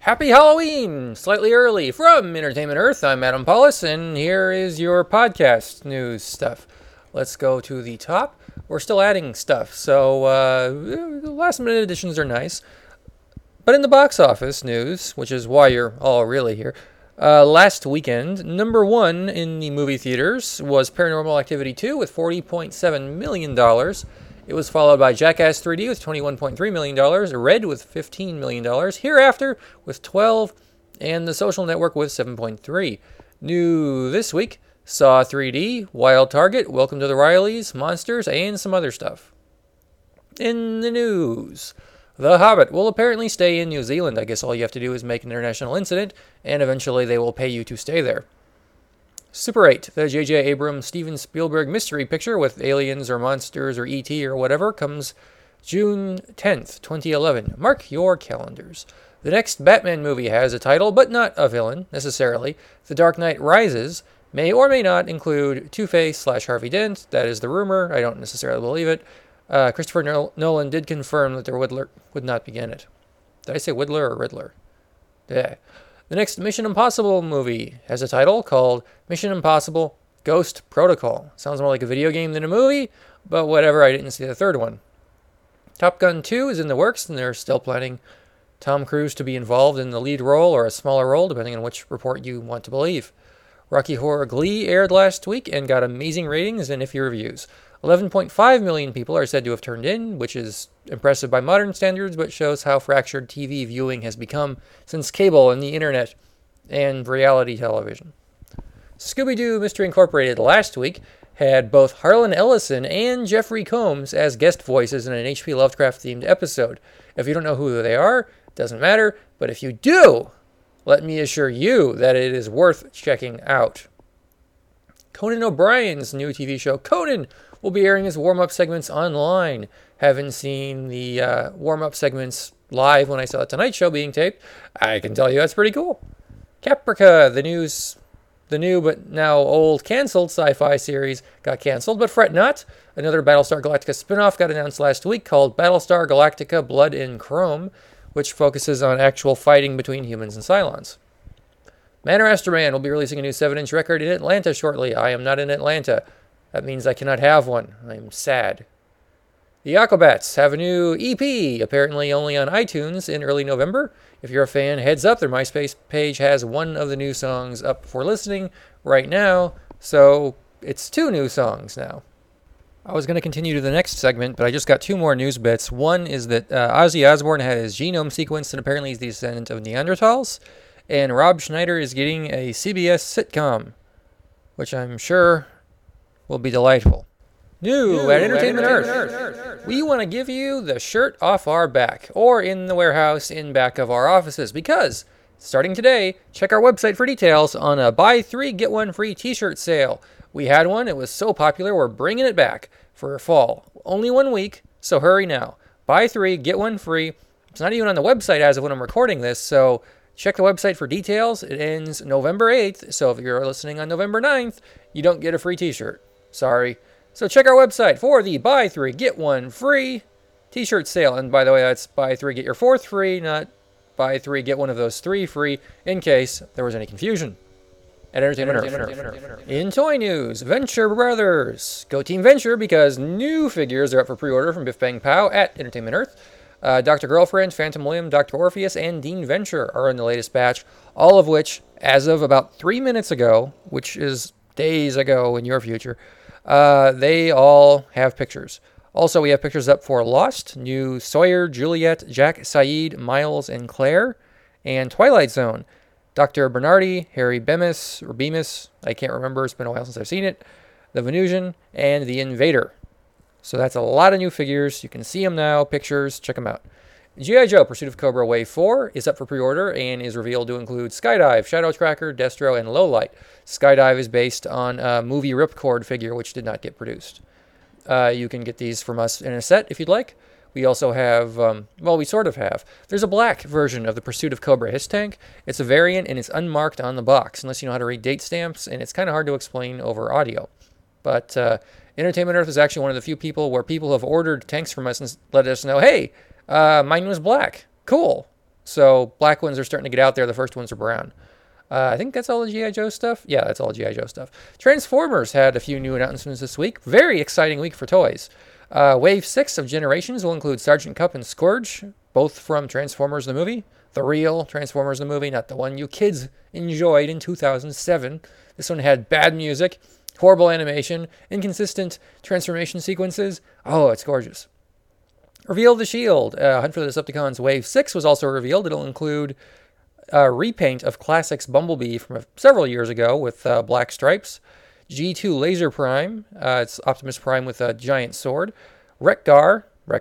Happy Halloween! Slightly early from Entertainment Earth. I'm Adam Paulus, and here is your podcast news stuff. Let's go to the top. We're still adding stuff, so last minute additions are nice. But in the box office news, which is why you're all really here, last weekend, number one in the movie theaters was Paranormal Activity 2 with $40.7 million. It was followed by Jackass 3D with $21.3 million, Red with $15 million, Hereafter with $12 million, and The Social Network with $7.3 million. New this week, Saw 3D, Wild Target, Welcome to the Rileys, Monsters, and some other stuff. In the news, The Hobbit will apparently stay in New Zealand. I guess all you have to do is make an international incident, and eventually they will pay you to stay there. Super 8, the J.J. Abrams Steven Spielberg mystery picture with aliens or monsters or E.T. or whatever comes June 10th, 2011. Mark your calendars. The next Batman movie has a title, but not a villain, necessarily. The Dark Knight Rises may or may not include Two-Face / Harvey Dent. That is the rumor. I don't necessarily believe it. Christopher Nolan did confirm that the Riddler would not be in it. Did I say Whittler or Riddler? Yeah. The next Mission Impossible movie has a title called Mission Impossible Ghost Protocol. Sounds more like a video game than a movie, but whatever, I didn't see the third one. Top Gun 2 is in the works, and they're still planning Tom Cruise to be involved in the lead role or a smaller role, depending on which report you want to believe. Rocky Horror Glee aired last week and got amazing ratings and iffy reviews. 11.5 million people are said to have turned in, which is impressive by modern standards, but shows how fractured TV viewing has become since cable and the internet and reality television. Scooby-Doo Mystery Incorporated last week had both Harlan Ellison and Jeffrey Combs as guest voices in an H.P. Lovecraft-themed episode. If you don't know who they are, it doesn't matter, but if you do, let me assure you that it is worth checking out. Conan O'Brien's new TV show, Conan, will be airing his warm-up segments online. Haven't seen the warm-up segments live when I saw The Tonight Show being taped. I can tell you that's pretty cool. Caprica, the new but now old canceled sci-fi series, got canceled, but fret not. Another Battlestar Galactica spin-off got announced last week called Battlestar Galactica Blood in Chrome, which focuses on actual fighting between humans and Cylons. Man or Astroman will be releasing a new 7-inch record in Atlanta shortly. I am not in Atlanta. That means I cannot have one. I'm sad. The Aquabats have a new EP, apparently only on iTunes, in early November. If you're a fan, heads up, their MySpace page has one of the new songs up for listening right now, so it's 2 new songs now. I was going to continue to the next segment, but I just got 2 more news bits. One is that Ozzy Osbourne had his genome sequenced, and apparently he's the descendant of Neanderthals. And Rob Schneider is getting a CBS sitcom, which I'm sure will be delightful. New at Entertainment Earth. We want to give you the shirt off our back, or in the warehouse in back of our offices, because starting today, check our website for details on a buy 3 get 1 free t-shirt sale. We had one, it was so popular, we're bringing it back for fall. Only 1 week, so hurry now. Buy 3 get 1 free. It's not even on the website as of when I'm recording this, so check the website for details. It ends November 8th, so if you're listening on November 9th, you don't get a free t-shirt. Sorry. So check our website for the buy 3 get 1 free t-shirt sale. And by the way, that's buy 3 get your 4th free, not buy 3 get one of those 3 free, in case there was any confusion. At Entertainment Earth. In toy news, Venture Brothers. Go Team Venture, because new figures are up for pre-order from Biff Bang Pow at Entertainment Earth. Dr. Girlfriend, Phantom Limb, Dr. Orpheus, and Dean Venture are in the latest batch, all of which, as of about 3 minutes ago, which is days ago in your future, they all have pictures. Also, we have pictures up for Lost, new Sawyer, Juliet, Jack, Saeed, Miles, and Claire, and Twilight Zone. Dr. Bernardi, Harry Bemis, or Bemis, I can't remember, it's been a while since I've seen it, the Venusian, and the Invader. So that's a lot of new figures. You can see them now, pictures, check them out. G.I. Joe Pursuit of Cobra Wave 4 is up for pre-order and is revealed to include Skydive, Shadow Tracker, Destro, and Lowlight. Skydive is based on a movie Ripcord figure, which did not get produced. You can get these from us in a set if you'd like. We also have, we sort of have. There's a black version of the Pursuit of Cobra Hiss Tank. It's a variant, and it's unmarked on the box, unless you know how to read date stamps, and it's kind of hard to explain over audio. But Entertainment Earth is actually one of the few people where people have ordered tanks from us and let us know, hey, mine was black. Cool. So black ones are starting to get out there. The first ones are brown. I think that's all the G.I. Joe stuff. Yeah, that's all G.I. Joe stuff. Transformers had a few new announcements this week. Very exciting week for toys. Wave 6 of Generations will include Sergeant Cup and Scourge, both from Transformers the movie. The real Transformers the movie, not the one you kids enjoyed in 2007. This one had bad music, horrible animation, inconsistent transformation sequences. Oh, it's gorgeous. Reveal the Shield. Hunt for the Decepticons Wave 6 was also revealed. It'll include a repaint of Classics Bumblebee from several years ago with black stripes. G2 Laser Prime. It's Optimus Prime with a giant sword. Wreck-Gar,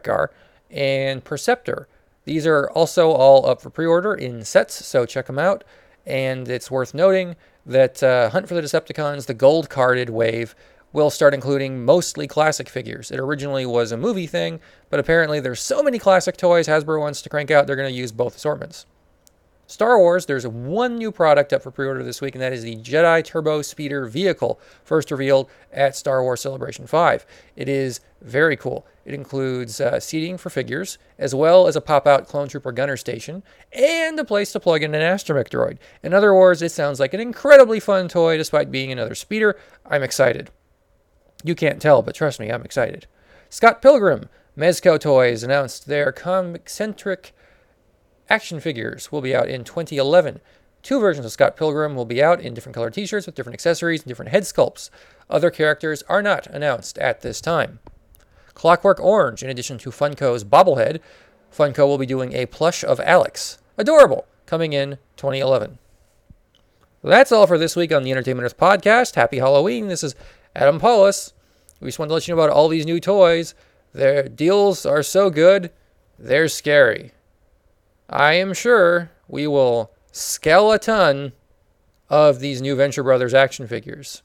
and Perceptor. These are also all up for pre-order in sets, so check them out. And it's worth noting that Hunt for the Decepticons, the gold-carded wave, will start including mostly classic figures. It originally was a movie thing, but apparently there's so many classic toys Hasbro wants to crank out, they're going to use both assortments. Star Wars, there's one new product up for pre-order this week, and that is the Jedi Turbo Speeder vehicle, first revealed at Star Wars Celebration 5. It is very cool. It includes seating for figures, as well as a pop-out Clone Trooper gunner station, and a place to plug in an astromech droid. In other words, it sounds like an incredibly fun toy, despite being another speeder. I'm excited. You can't tell, but trust me, I'm excited. Scott Pilgrim, Mezco Toys, announced their comic-centric action figures will be out in 2011. 2 versions of Scott Pilgrim will be out in different colored t-shirts with different accessories and different head sculpts. Other characters are not announced at this time. Clockwork Orange, in addition to Funko's bobblehead, Funko will be doing a plush of Alex. Adorable, coming in 2011. That's all for this week on the Entertainment Earth podcast. Happy Halloween. This is Adam Paulus. We just wanted to let you know about all these new toys. Their deals are so good, they're scary. I am sure we will scale a ton of these new Venture Brothers action figures.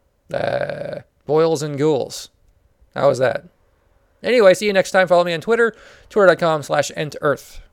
Boils and ghouls. How was that? Anyway, see you next time. Follow me on Twitter, twitter.com/entearth.